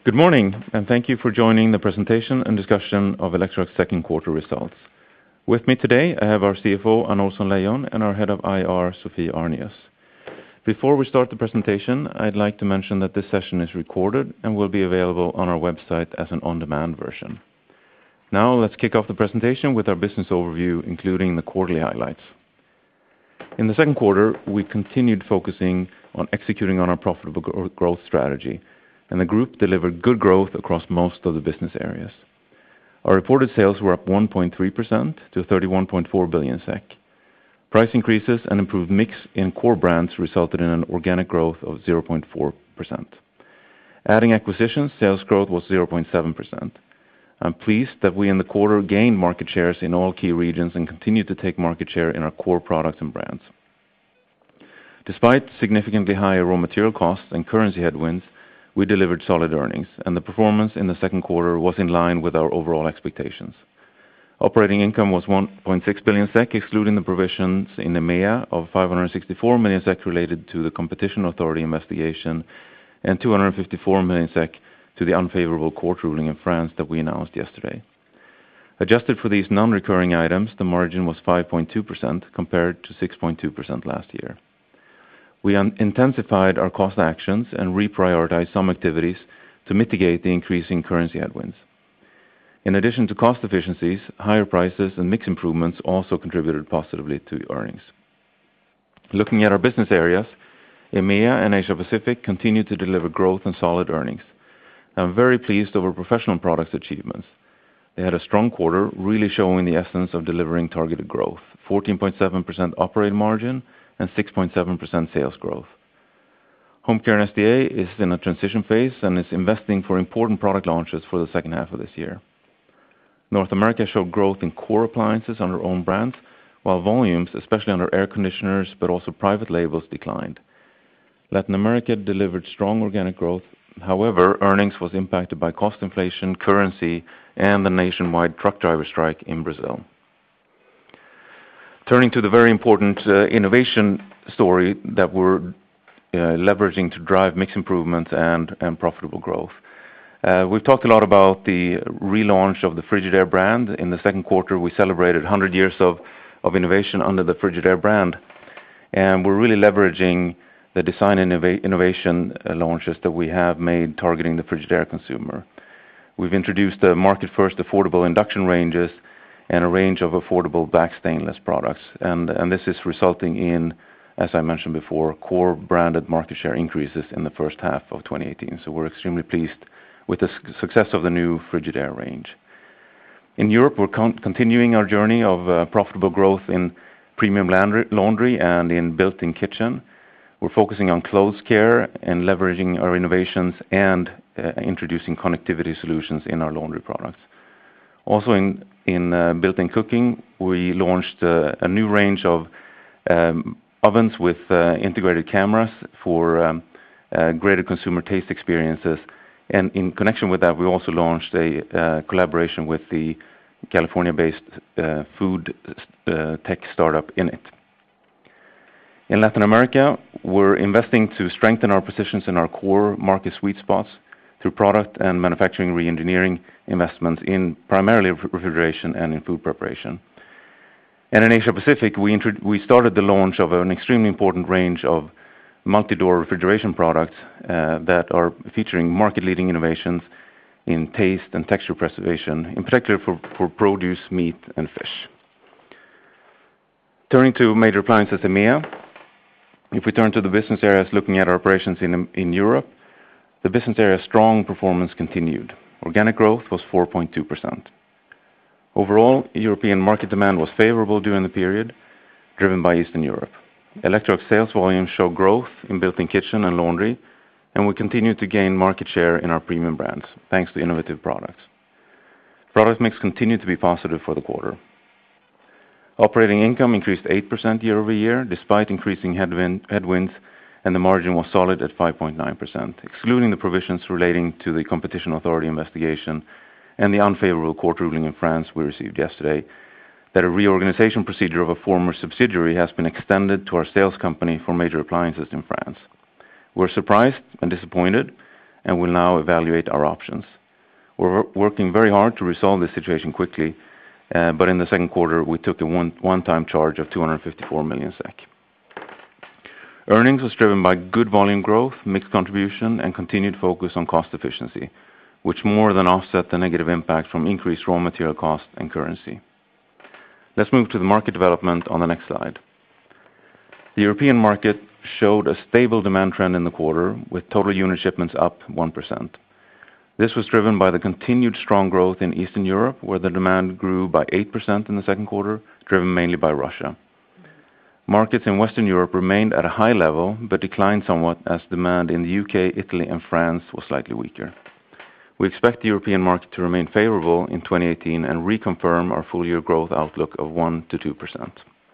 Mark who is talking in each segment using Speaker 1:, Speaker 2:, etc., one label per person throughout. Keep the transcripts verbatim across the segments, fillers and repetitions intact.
Speaker 1: Good morning, and thank you for joining the presentation and discussion of Electrolux second quarter results. With me today, I have our C F O, Anna Ohlsson-Leijon, and our Head of I R, Sophie Arnius. Before we start the presentation, I'd like to mention that this session is recorded and will be available on our website as an on-demand version. Now, let's kick off the presentation with our business overview, including the quarterly highlights. In the second quarter, we continued focusing on executing on our profitable growth strategy, and the group delivered good growth across most of the business areas. Our reported sales were up one point three percent to thirty-one point four billion SEK. Price increases and improved mix in core brands resulted in an organic growth of zero point four percent. Adding acquisitions, sales growth was zero point seven percent. I'm pleased that we in the quarter gained market shares in all key regions and continued to take market share in our core products and brands. Despite significantly higher raw material costs and currency headwinds, we delivered solid earnings, and the performance in the second quarter was in line with our overall expectations. Operating income was one point six billion SEK, excluding the provisions in EMEA of five hundred sixty-four million SEK related to the Competition Authority investigation, and two hundred fifty-four million SEK to the unfavorable court ruling in France that we announced yesterday. Adjusted for these non-recurring items, the margin was five point two percent compared to six point two percent last year. We intensified our cost actions and reprioritized some activities to mitigate the increasing currency headwinds. In addition to cost efficiencies, higher prices and mix improvements also contributed positively to earnings. Looking at our business areas, EMEA and Asia Pacific continued to deliver growth and solid earnings. I'm very pleased over Professional Products achievements. They had a strong quarter, really showing the essence of delivering targeted growth, fourteen point seven percent operating margin and six point seven percent sales growth. Home Care and S D A is in a transition phase and is investing for important product launches for the second half of this year. North America showed growth in core appliances under own brands, while volumes, especially under air conditioners, but also private labels, declined. Latin America delivered strong organic growth. However, earnings was impacted by cost inflation, currency, and the nationwide truck driver strike in Brazil. Turning to the very important uh, innovation story that we're uh, leveraging to drive mix improvements and, and profitable growth. Uh, we've talked a lot about the relaunch of the Frigidaire brand. In the second quarter, we celebrated one hundred years of, of innovation under the Frigidaire brand, and we're really leveraging the design and innova- innovation uh, launches that we have made targeting the Frigidaire consumer. We've introduced the market-first affordable induction ranges and a range of affordable black stainless products. And, and this is resulting in, as I mentioned before, core branded market share increases in the first half of twenty eighteen. So we're extremely pleased with the su- success of the new Frigidaire range. In Europe, we're con- continuing our journey of uh, profitable growth in premium laundry, laundry and in built-in kitchen. We're focusing on clothes care and leveraging our innovations and uh, introducing connectivity solutions in our laundry products. Also in In uh, built-in cooking, we launched uh, a new range of um, ovens with uh, integrated cameras for um, uh, greater consumer taste experiences. And in connection with that, we also launched a uh, collaboration with the California-based uh, food uh, tech startup Innit. In Latin America, we're investing to strengthen our positions in our core market sweet spots through product and manufacturing re-engineering investments in primarily refrigeration and in food preparation. And in Asia Pacific, we, intro- we started the launch of an extremely important range of multi-door refrigeration products uh, that are featuring market-leading innovations in taste and texture preservation, in particular for, for produce, meat, and fish. Turning to Major Appliances EMEA, if we turn to the business areas looking at our operations in, in Europe, the business area's strong performance continued. Organic growth was four point two percent. Overall, European market demand was favorable during the period, driven by Eastern Europe. Electrolux sales volumes show growth in built-in kitchen and laundry, and we continue to gain market share in our premium brands, thanks to innovative products. Product mix continued to be positive for the quarter. Operating income increased eight percent year over year, despite increasing headwind, headwinds, and the margin was solid at five point nine percent, excluding the provisions relating to the Competition Authority investigation and the unfavorable court ruling in France we received yesterday, that a reorganization procedure of a former subsidiary has been extended to our sales company for Major Appliances in France. We're surprised and disappointed, and will now evaluate our options. We're working very hard to resolve this situation quickly, uh, but in the second quarter we took a one, one-time charge of two hundred fifty-four million SEK. Earnings was driven by good volume growth, mixed contribution, and continued focus on cost efficiency, which more than offset the negative impact from increased raw material cost and currency. Let's move to the market development on the next slide. The European market showed a stable demand trend in the quarter, with total unit shipments up one percent. This was driven by the continued strong growth in Eastern Europe, where the demand grew by eight percent in the second quarter, driven mainly by Russia. Markets in Western Europe remained at a high level, but declined somewhat as demand in the U K, Italy, and France was slightly weaker. We expect the European market to remain favorable in twenty eighteen and reconfirm our full-year growth outlook of one to two percent.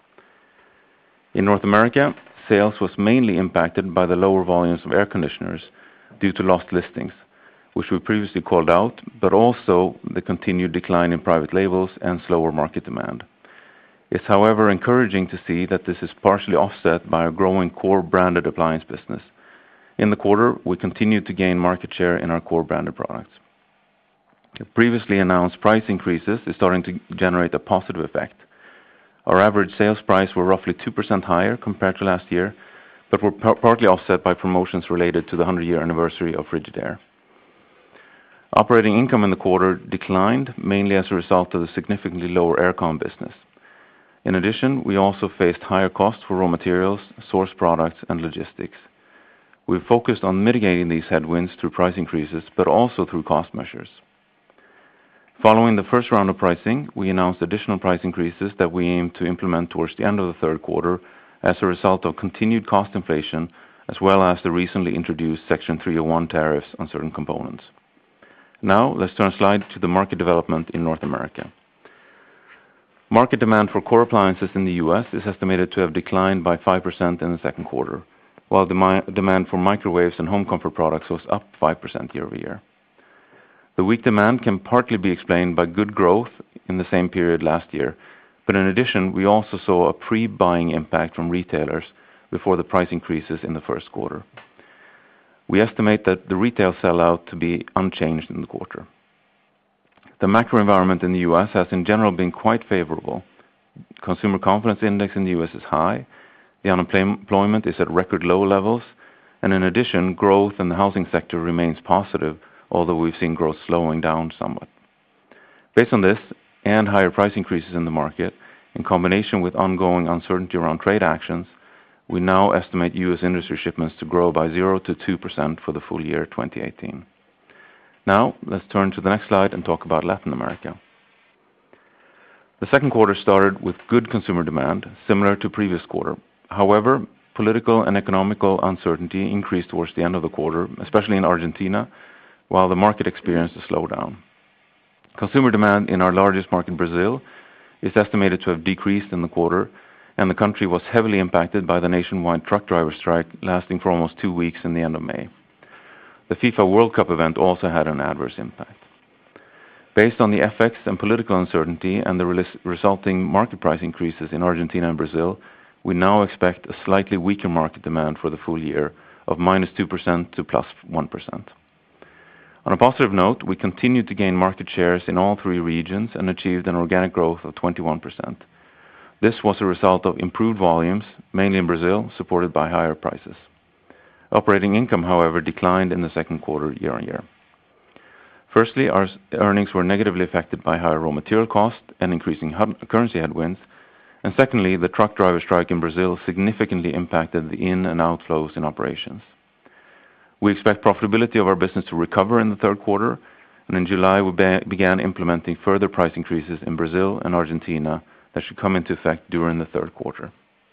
Speaker 1: In North America, sales was mainly impacted by the lower volumes of air conditioners due to lost listings, which we previously called out, but also the continued decline in private labels and slower market demand. It's, however, encouraging to see that this is partially offset by a growing core branded appliance business. In the quarter, we continued to gain market share in our core branded products. The previously announced price increases is starting to generate a positive effect. Our average sales price were roughly two percent higher compared to last year, but were par- partly offset by promotions related to the hundred-year anniversary of Frigidaire. Operating income in the quarter declined, mainly as a result of the significantly lower aircon business. In addition, we also faced higher costs for raw materials, source products, and logistics. We've focused on mitigating these headwinds through price increases, but also through cost measures. Following the first round of pricing, we announced additional price increases that we aim to implement towards the end of the third quarter as a result of continued cost inflation, as well as the recently introduced Section three oh one tariffs on certain components. Now, let's turn a slide to the market development in North America. Market demand for core appliances in the U S is estimated to have declined by five percent in the second quarter, while the demand for microwaves and home comfort products was up five percent year over year. The weak demand can partly be explained by good growth in the same period last year, but in addition, we also saw a pre-buying impact from retailers before the price increases in the first quarter. We estimate that the retail sellout to be unchanged in the quarter. The macro environment in the U S has in general been quite favorable. Consumer confidence index in the U S is high, the unemployment is at record low levels, and in addition, growth in the housing sector remains positive, although we've seen growth slowing down somewhat. Based on this and higher price increases in the market, in combination with ongoing uncertainty around trade actions, we now estimate U S industry shipments to grow by zero to two percent for the full year twenty eighteen. Now, let's turn to the next slide and talk about Latin America. The second quarter started with good consumer demand, similar to previous quarter. However, political and economical uncertainty increased towards the end of the quarter, especially in Argentina, while the market experienced a slowdown. Consumer demand in our largest market, Brazil, is estimated to have decreased in the quarter, and the country was heavily impacted by the nationwide truck driver strike lasting for almost two weeks in the end of May. The FIFA World Cup event also had an adverse impact. Based on the F X and political uncertainty and the res- resulting market price increases in Argentina and Brazil, we now expect a slightly weaker market demand for the full year of minus two percent to plus one percent. On a positive note, we continued to gain market shares in all three regions and achieved an organic growth of twenty-one percent. This was a result of improved volumes, mainly in Brazil, supported by higher prices. Operating income, however, declined in the second quarter year on year. Firstly, our earnings were negatively affected by higher raw material costs and increasing currency headwinds. And secondly, the truck driver strike in Brazil significantly impacted the in and outflows in operations. We expect profitability of our business to recover in the third quarter, and in July we be- began implementing further price increases in Brazil and Argentina that should come into effect during the third quarter.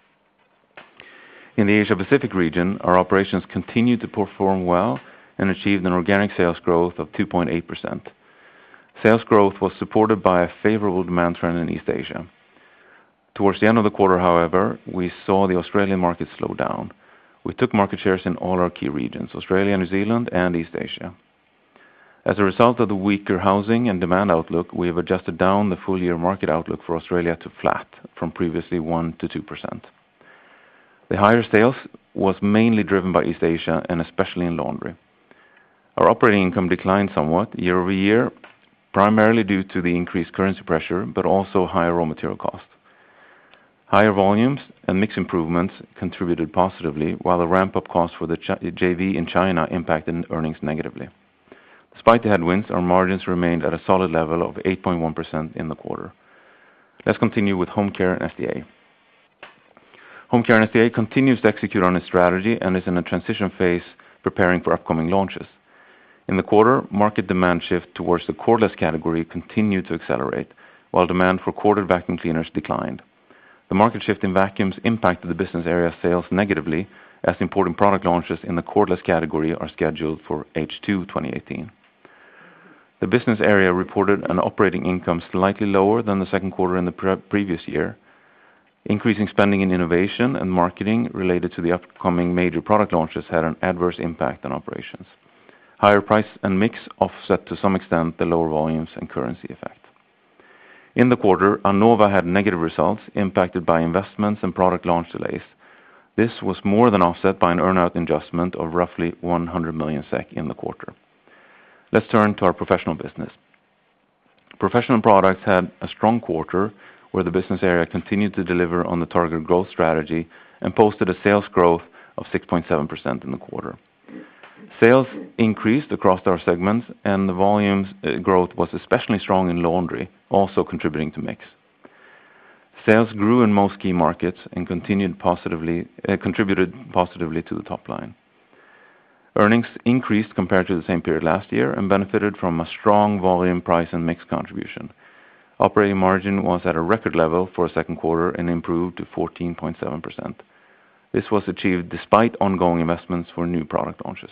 Speaker 1: In the Asia-Pacific region, our operations continued to perform well and achieved an organic sales growth of two point eight percent. Sales growth was supported by a favorable demand trend in East Asia. Towards the end of the quarter, however, we saw the Australian market slow down. We took market shares in all our key regions, Australia, New Zealand, and East Asia. As a result of the weaker housing and demand outlook, we have adjusted down the full-year market outlook for Australia to flat from previously one to two percent. The higher sales was mainly driven by East Asia and especially in laundry. Our operating income declined somewhat year-over-year, primarily due to the increased currency pressure, but also higher raw material costs. Higher volumes and mix improvements contributed positively, while the ramp-up costs for the J V in China impacted earnings negatively. Despite the headwinds, our margins remained at a solid level of eight point one percent in the quarter. Let's continue with Home Care and S D A. Home Care and S D A continues to execute on its strategy and is in a transition phase preparing for upcoming launches. In the quarter, market demand shift towards the cordless category continued to accelerate, while demand for corded vacuum cleaners declined. The market shift in vacuums impacted the business area sales negatively, as important product launches in the cordless category are scheduled for H two twenty eighteen. The business area reported an operating income slightly lower than the second quarter in the pre previous year. Increasing spending in innovation and marketing related to the upcoming major product launches had an adverse impact on operations. Higher price and mix offset to some extent the lower volumes and currency effect. In the quarter, Anova had negative results impacted by investments and product launch delays. This was more than offset by an earnout adjustment of roughly one hundred million SEK in the quarter. Let's turn to our professional business. Professional products had a strong quarter where the business area continued to deliver on the targeted growth strategy and posted a sales growth of six point seven percent in the quarter. Sales increased across our segments, and the volumes uh, growth was especially strong in laundry, also contributing to mix. Sales grew in most key markets and continued positively, uh, contributed positively to the top line. Earnings increased compared to the same period last year and benefited from a strong volume, price, and mix contribution. Operating margin was at a record level for a second quarter and improved to fourteen point seven percent. This was achieved despite ongoing investments for new product launches.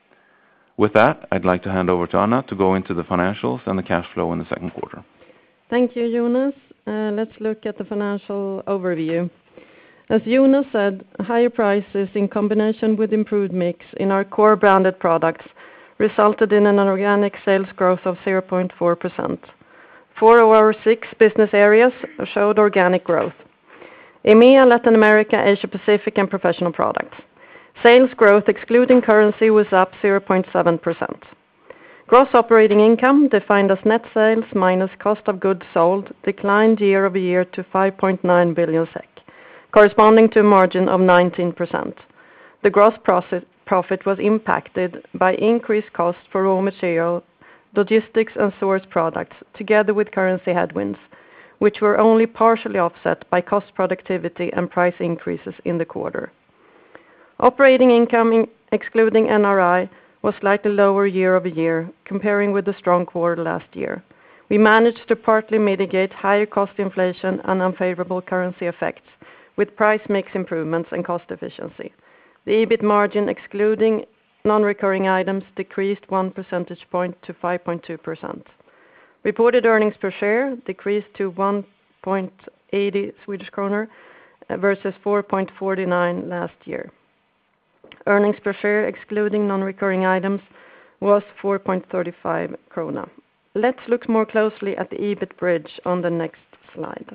Speaker 1: With that, I'd like to hand over to Anna to go into the financials and the cash flow in the second quarter.
Speaker 2: Thank you, Jonas. Uh, let's look at the financial overview. As Jonas said, higher prices in combination with improved mix in our core branded products resulted in an organic sales growth of zero point four percent. Four of our six business areas showed organic growth. E M E A, Latin America, Asia Pacific, and Professional Products. Sales growth excluding currency was up zero point seven percent. Gross operating income, defined as net sales minus cost of goods sold, declined year-over-year to five point nine billion SEK, corresponding to a margin of nineteen percent. The gross profit, profit was impacted by increased costs for raw material, logistics, and source products, together with currency headwinds, which were only partially offset by cost productivity and price increases in the quarter. Operating income, in, excluding N R I, was slightly lower year-over-year, comparing with the strong quarter last year. We managed to partly mitigate higher cost inflation and unfavorable currency effects with price mix improvements and cost efficiency. The EBIT margin, excluding non-recurring items, decreased one percentage point to five point two percent. Reported earnings per share decreased to one point eight zero Swedish kronor versus four point four nine last year. Earnings per share, excluding non-recurring items, was four point three five krona. Let's look more closely at the EBIT bridge on the next slide.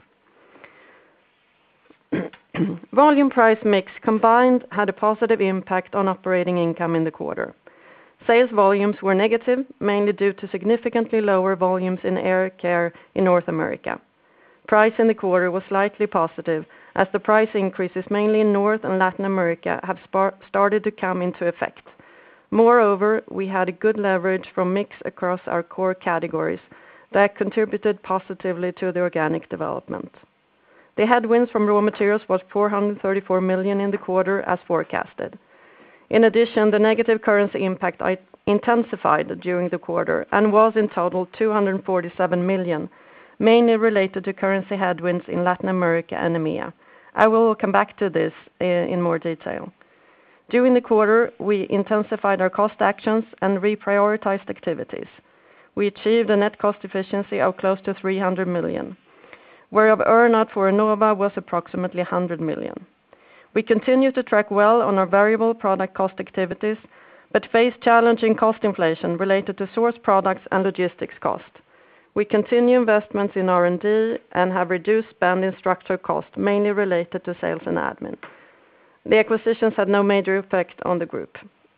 Speaker 2: Volume, price, mix combined had a positive impact on operating income in the quarter. Sales volumes were negative, mainly due to significantly lower volumes in air care in North America. Price in the quarter was slightly positive, as the price increases mainly in North and Latin America have started to come into effect. Moreover, we had a good leverage from mix across our core categories that contributed positively to the organic development. The headwinds from raw materials was four hundred thirty-four million in the quarter as forecasted. In addition, the negative currency impact intensified during the quarter and was in total two hundred forty-seven million, mainly related to currency headwinds in Latin America and E M E A. I will come back to this in more detail. During the quarter, we intensified our cost actions and reprioritized activities. We achieved a net cost efficiency of close to three hundred million, whereof earnout for Anova was approximately one hundred million. We continue to track well on our variable product cost activities, but face challenging cost inflation related to source products and logistics cost. We continue investments in R and D and have reduced spend in structural cost, mainly related to sales and admin. The acquisitions had no major effect on the group.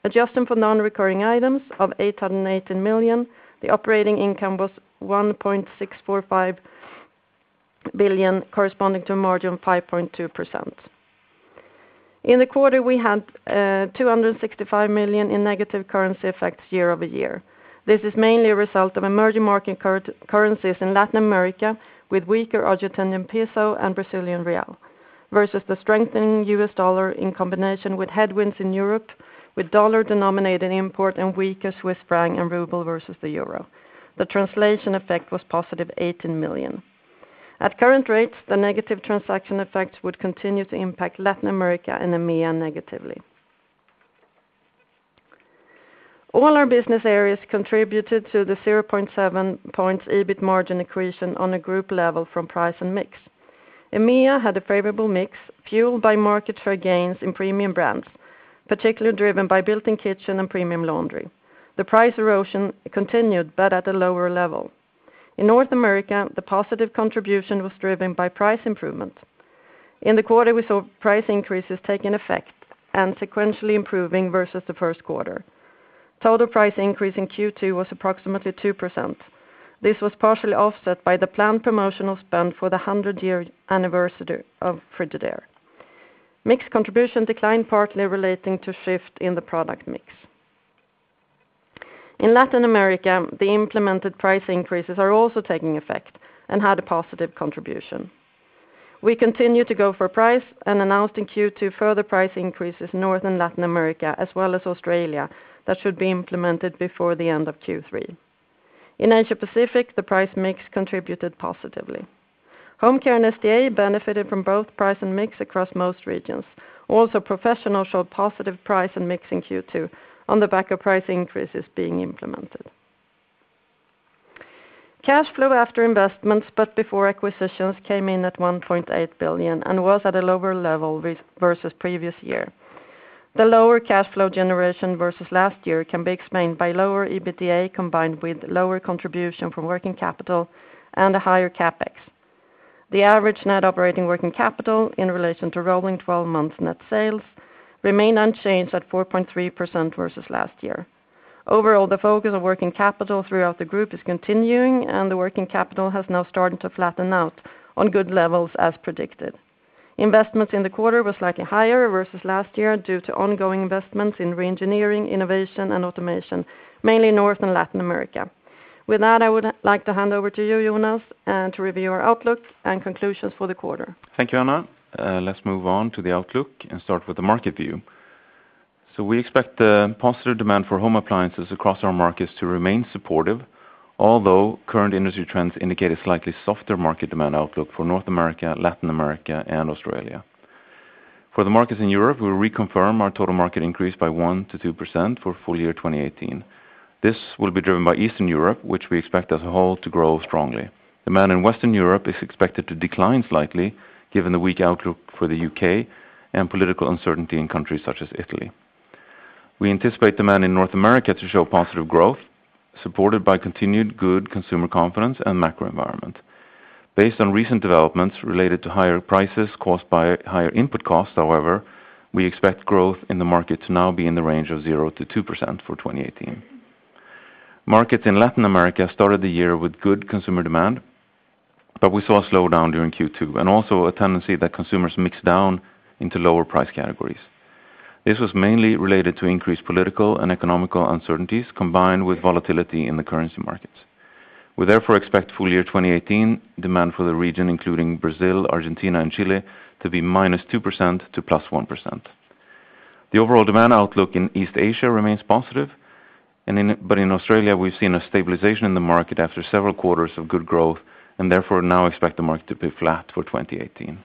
Speaker 2: Adjusting for non-recurring items of eight hundred eighteen million, the operating income was one point six four five billion, corresponding to a margin of five point two percent. In the quarter, we had uh, two hundred sixty-five million in negative currency effects year-over-year. This is mainly a result of emerging market cur currencies in Latin America with weaker Argentinian peso and Brazilian real, versus the strengthening U S dollar in combination with headwinds in Europe, with dollar-denominated import and weaker Swiss franc and ruble versus the euro. The translation effect was positive eighteen million. At current rates, the negative transaction effects would continue to impact Latin America and EMEA negatively. All our business areas contributed to the zero point seven points EBIT margin accretion on a group level from price and mix. EMEA had a favorable mix, fueled by market share gains in premium brands, particularly driven by built-in kitchen and premium laundry. The price erosion continued, but at a lower level. In North America, the positive contribution was driven by price improvement. In the quarter, we saw price increases taking effect and sequentially improving versus the first quarter. Total price increase in Q two was approximately two percent. This was partially offset by the planned promotional spend for the hundred-year anniversary of Frigidaire. Mix contribution declined, partly relating to shift in the product mix. In Latin America, the implemented price increases are also taking effect and had a positive contribution. We continue to go for price and announced in Q two further price increases in North and Latin America as well as Australia that should be implemented before the end of Q three. In Asia Pacific, the price mix contributed positively. Home Care and S D A benefited from both price and mix across most regions. Also, Professional showed positive price and mix in Q two on the back of price increases being implemented. Cash flow after investments but before acquisitions came in at one point eight billion and was at a lower level versus previous year. The lower cash flow generation versus last year can be explained by lower EBITDA combined with lower contribution from working capital and a higher capex. The average net operating working capital in relation to rolling twelve months net sales remained unchanged at four point three percent versus last year. Overall, the focus on working capital throughout the group is continuing, and the working capital has now started to flatten out on good levels as predicted. Investments in the quarter were slightly higher versus last year due to ongoing investments in reengineering, innovation, and automation, mainly North and Latin America. With that, I would like to hand over to you, Jonas, and to review our outlook and conclusions for the quarter.
Speaker 1: Thank you, Anna. Uh, let's move on to the outlook and start with the market view. So we expect the positive demand for home appliances across our markets to remain supportive, although current industry trends indicate a slightly softer market demand outlook for North America, Latin America, and Australia. For the markets in Europe, we reconfirm our total market increase by one to two percent for full year twenty eighteen. This will be driven by Eastern Europe, which we expect as a whole to grow strongly. Demand in Western Europe is expected to decline slightly, given the weak outlook for the U K and political uncertainty in countries such as Italy. We anticipate demand in North America to show positive growth, supported by continued good consumer confidence and macro environment. Based on recent developments related to higher prices caused by higher input costs, however, we expect growth in the market to now be in the range of zero to two percent for twenty eighteen. Markets in Latin America started the year with good consumer demand, but we saw a slowdown during Q two and also a tendency that consumers mix down into lower price categories. This was mainly related to increased political and economical uncertainties combined with volatility in the currency markets. We therefore expect full year twenty eighteen demand for the region, including Brazil, Argentina, and Chile, to be minus two percent to plus one percent. The overall demand outlook in East Asia remains positive, and in, but in Australia we've seen a stabilization in the market after several quarters of good growth, and therefore now expect the market to be flat for twenty eighteen.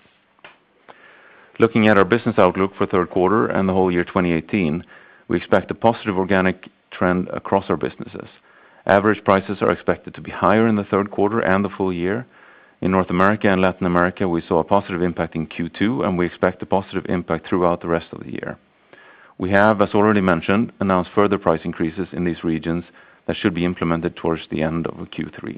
Speaker 1: Looking at our business outlook for third quarter and the whole year twenty eighteen, we expect a positive organic trend across our businesses. Average prices are expected to be higher in the third quarter and the full year. In North America and Latin America, we saw a positive impact in Q two, and we expect a positive impact throughout the rest of the year. We have, as already mentioned, announced further price increases in these regions that should be implemented towards the end of Q three.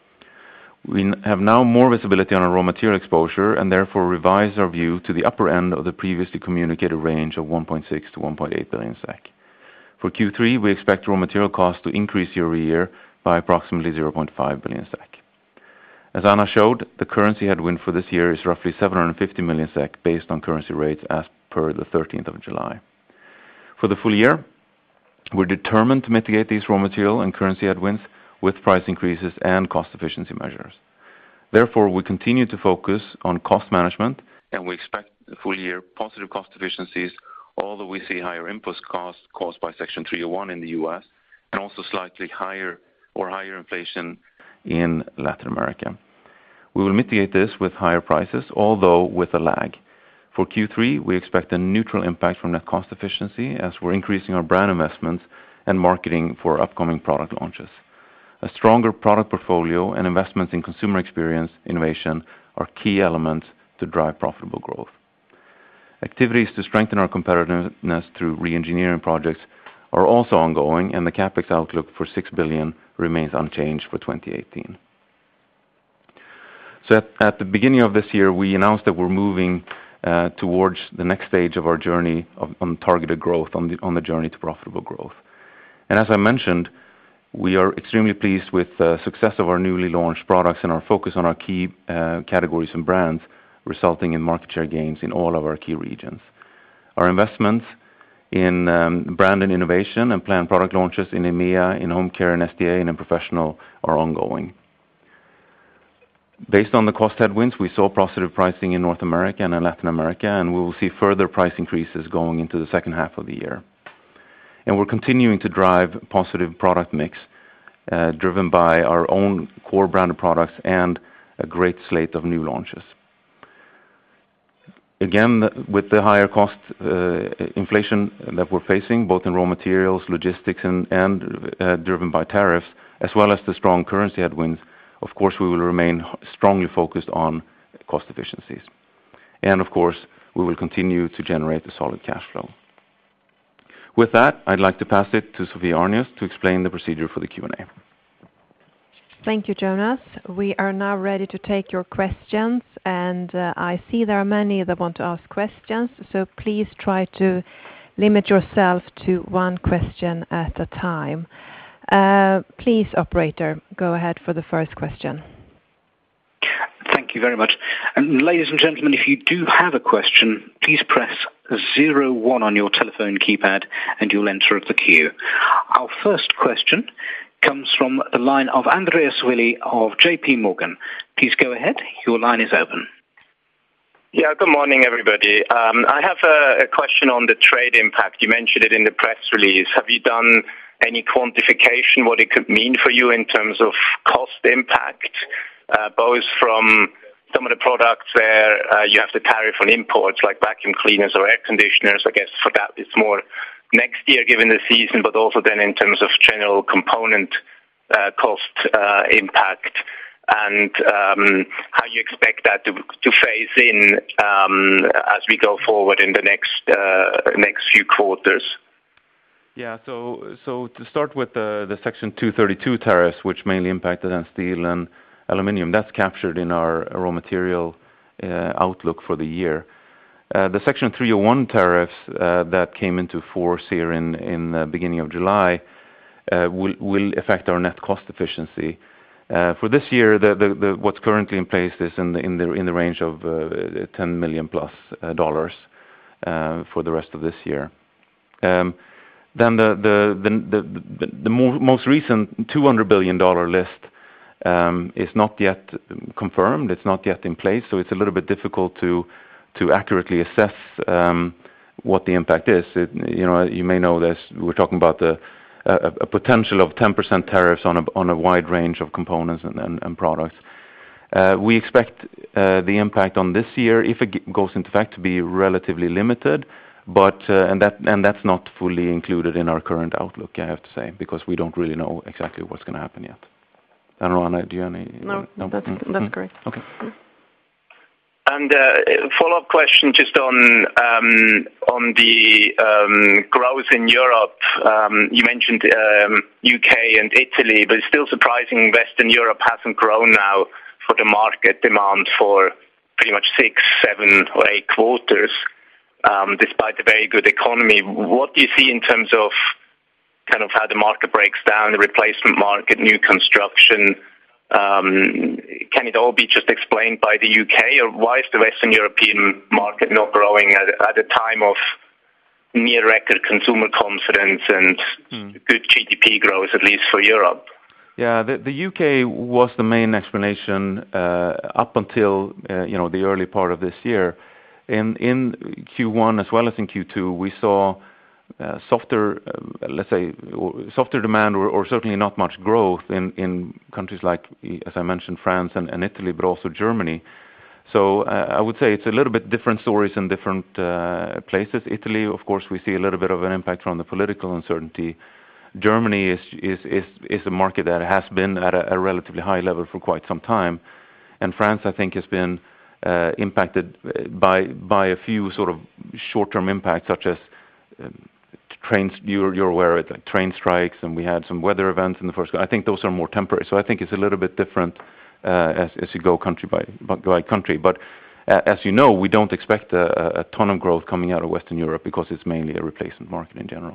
Speaker 1: We have now more visibility on our raw material exposure and therefore revised our view to the upper end of the previously communicated range of one point six to one point eight billion S E K. For Q three, we expect raw material costs to increase year-over-year by approximately zero point five billion SEK. As Anna showed, the currency headwind for this year is roughly seven hundred fifty million SEK based on currency rates as per the thirteenth of July. For the full year, we're determined to mitigate these raw material and currency headwinds with price increases and cost efficiency measures. Therefore, we continue to focus on cost management, and we expect the full year positive cost efficiencies, although we see higher input costs caused by Section three oh one in the U S and also slightly higher or higher inflation in Latin America. We will mitigate this with higher prices, although with a lag. For Q three, we expect a neutral impact from net cost efficiency as we're increasing our brand investments and marketing for upcoming product launches. A stronger product portfolio and investments in consumer experience innovation are key elements to drive profitable growth. Activities to strengthen our competitiveness through re-engineering projects are also ongoing, and the CapEx outlook for six billion remains unchanged for twenty eighteen. So at, at the beginning of this year, we announced that we're moving uh, towards the next stage of our journey of, on targeted growth, on the, on the journey to profitable growth. And as I mentioned, we are extremely pleased with the success of our newly launched products and our focus on our key uh, categories and brands, resulting in market share gains in all of our key regions. Our investments in um, brand and innovation and planned product launches in EMEA, in home care and S D A, and in professional are ongoing. Based on the cost headwinds, we saw positive pricing in North America and in Latin America, and we will see further price increases going into the second half of the year. And we're continuing to drive positive product mix, uh, driven by our own core branded products and a great slate of new launches. Again, with the higher cost uh, inflation that we're facing, both in raw materials, logistics, and, and uh, driven by tariffs, as well as the strong currency headwinds, of course, we will remain strongly focused on cost efficiencies. And of course, we will continue to generate a solid cash flow. With that, I'd like to pass it to Sophie Arnius to explain the procedure for the Q and A.
Speaker 3: Thank you, Jonas. We are now ready to take your questions, and uh, I see there are many that want to ask questions, so please try to limit yourself to one question at a time. Uh, please, operator, go ahead for the first question.
Speaker 4: Thank you very much. And ladies and gentlemen, if you do have a question, please press zero one on your telephone keypad and you'll enter the queue. Our first question comes from the line of Andreas Willi of J P Morgan. Please go ahead. Your line is open.
Speaker 5: Yeah, good morning, everybody. Um, I have a, a question on the trade impact. You mentioned it in the press release. Have you done any quantification what it could mean for you in terms of cost impact, uh, both from some of the products where uh, you have the tariff on imports like vacuum cleaners or air conditioners? I guess for that it's more next year given the season, but also then in terms of general component uh, cost uh, impact, and um, how you expect that to, to phase in um, as we go forward in the next uh, next few quarters.
Speaker 1: Yeah, so so to start with the, the Section two thirty-two tariffs, which mainly impacted on steel and aluminium, that's captured in our raw material uh, outlook for the year. Uh, the Section three oh one tariffs uh, that came into force here in, in the beginning of July uh, will, will affect our net cost efficiency. Uh, for this year, the, the, the, what's currently in place is in the, in the, in the range of uh, ten million plus uh, dollars uh, for the rest of this year. Um, then the, the, the, the, the, the more, most recent two hundred billion dollars list um, is not yet confirmed, it's not yet in place, so it's a little bit difficult to to accurately assess um, what the impact is. It, you know, you may know this. We're talking about the a, a potential of ten percent tariffs on a on a wide range of components and, and, and products. Uh, we expect uh, the impact on this year, if it g- goes into effect, to be relatively limited, but uh, and that and that's not fully included in our current outlook, I have to say, because we don't really know exactly what's going to happen yet. I don't know, Anna, do you have any?
Speaker 2: No,
Speaker 1: no?
Speaker 2: that's
Speaker 1: mm-hmm.
Speaker 2: that's correct.
Speaker 1: Okay.
Speaker 5: And uh, follow-up question just on um, on the um, growth in Europe. Um, you mentioned um, U K and Italy, but it's still surprising Western Europe hasn't grown now for the market demand for pretty much six, seven or eight quarters, um, despite a very good economy. What do you see in terms of kind of how the market breaks down, the replacement market, new construction. Um, can it all be just explained by the U K, or why is the Western European market not growing at, at a time of near record consumer confidence and hmm. good G D P growth, at least for Europe?
Speaker 1: Yeah, the, the U K was the main explanation uh, up until uh, you know the early part of this year. In in Q one as well as in Q two, we saw uh, softer, uh, let's say, softer demand, or, or certainly not much growth in, in countries like, as I mentioned, France and, and Italy, but also Germany. So uh, I would say it's a little bit different stories in different uh, places. Italy, of course, we see a little bit of an impact from the political uncertainty. Germany is is is, is a market that has been at a, a relatively high level for quite some time, and France, I think, has been uh, impacted by by a few sort of short-term impacts, such as um, trains. You're you're aware of it, like train strikes, and we had some weather events in the first. I think those are more temporary. So I think it's a little bit different uh, as as you go country by by country. But uh, as you know, we don't expect a, a ton of growth coming out of Western Europe because it's mainly a replacement market in general.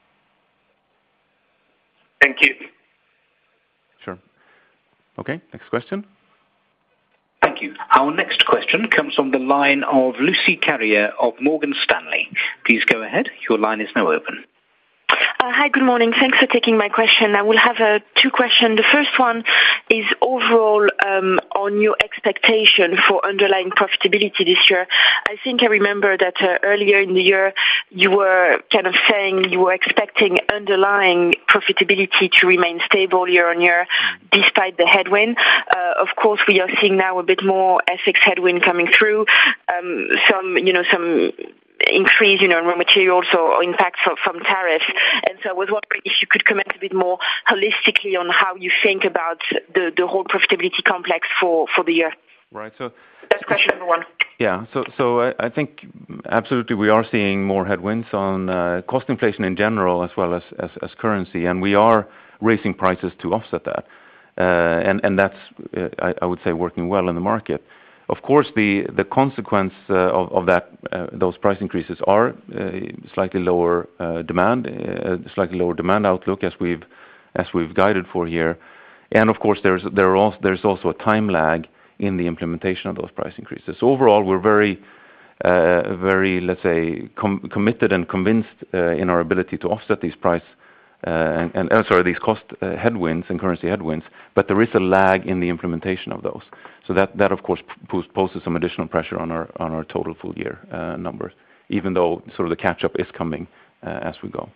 Speaker 5: Thank you.
Speaker 1: Sure. Okay, next question.
Speaker 4: Thank you. Our next question comes from the line of Lucie Carrier of Morgan Stanley. Please go ahead. Your line is now open.
Speaker 6: Uh, hi, good morning. Thanks for taking my question. I will have uh, two questions. The first one is overall um, on your expectation for underlying profitability this year. I think I remember that uh, earlier in the year you were kind of saying you were expecting underlying profitability to remain stable year on year despite the headwind. Uh, of course, we are seeing now a bit more F X headwind coming through, um, some, you know, some increase, you know, in raw materials or impacts from, from tariffs. And so I was wondering if you could comment a bit more holistically on how you think about the, the whole profitability complex for, for the year.
Speaker 1: Right. So
Speaker 6: that's question number one.
Speaker 1: Yeah. So so I, I think absolutely we are seeing more headwinds on uh, cost inflation in general as well as, as, as currency, and we are raising prices to offset that. Uh, and, and that's, uh, I, I would say, working well in the market. Of course, the, the consequence uh, of, of that, uh, those price increases are uh, slightly lower uh, demand, uh, slightly lower demand outlook as we've as we've guided for here, and of course there's there are also, there's also a time lag in the implementation of those price increases. So overall, we're very uh, very let's say com- committed and convinced uh, in our ability to offset these price uh, and, and uh, sorry these cost uh, headwinds and currency headwinds, but there is a lag in the implementation of those. So that, that of course p- poses some additional pressure on our on our total full year uh, numbers, even though sort of the catch up is coming uh, as we go.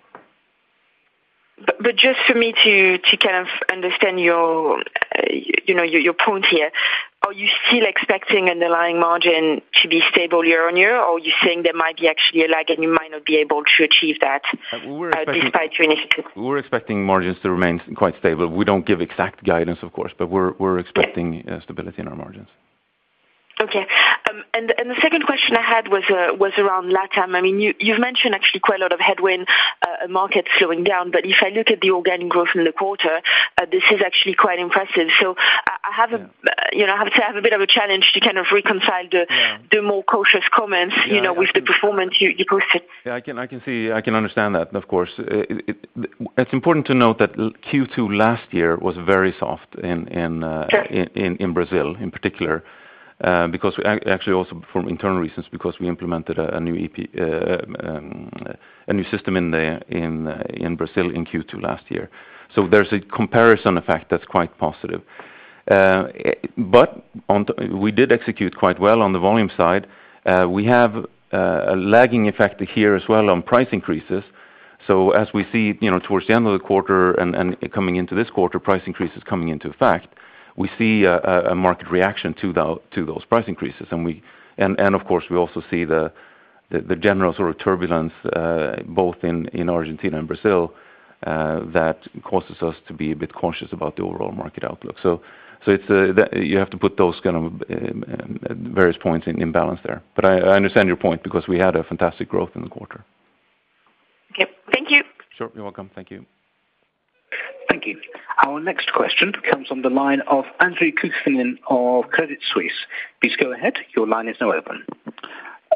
Speaker 6: But, but just for me to, to kind of understand your uh, you know your, your point here, are you still expecting underlying margin to be stable year on year, or are you saying there might be actually a lag and you might not be able to achieve that uh, uh, despite your initiative?
Speaker 1: We're expecting margins to remain quite stable. We don't give exact guidance, of course, but we're we're expecting yeah. uh, stability in our margins.
Speaker 6: Okay. Um, and, and the second question I had was uh, was around LATAM. I mean, you, you've mentioned actually quite a lot of headwind, uh, a market slowing down, but if I look at the organic growth in the quarter, uh, this is actually quite impressive. So I, I have a, yeah. uh, you know, I have to have a bit of a challenge to kind of reconcile the yeah. the more cautious comments, yeah, you know, I, with I can, the performance you, you posted.
Speaker 1: Yeah, I can I can see I can understand that. Of course, it, it, it's important to note that Q two last year was very soft in in uh, sure. in, in, in Brazil in particular. Uh, because we actually also for internal reasons, because we implemented a, a new E P, uh, um, a new system in the in uh, in Brazil in Q two last year. So there's a comparison effect that's quite positive. Uh, but on t- we did execute quite well on the volume side. Uh, we have uh, a lagging effect here as well on price increases. So as we see, you know, towards the end of the quarter and, and coming into this quarter, price increases coming into effect. We see a, a market reaction to the, to those price increases, and we and, and of course we also see the the, the general sort of turbulence uh, both in, in Argentina and Brazil uh, that causes us to be a bit cautious about the overall market outlook. So so it's uh, that you have to put those kind of uh, various points in, in balance there. But I, I understand your point because we had a fantastic growth in the quarter.
Speaker 6: Okay, thank you.
Speaker 1: Sure, you're welcome. Thank you.
Speaker 4: Thank you. Our next question comes on the line of Andrew Kukhnin of Credit Suisse. Please go ahead. Your line is now open.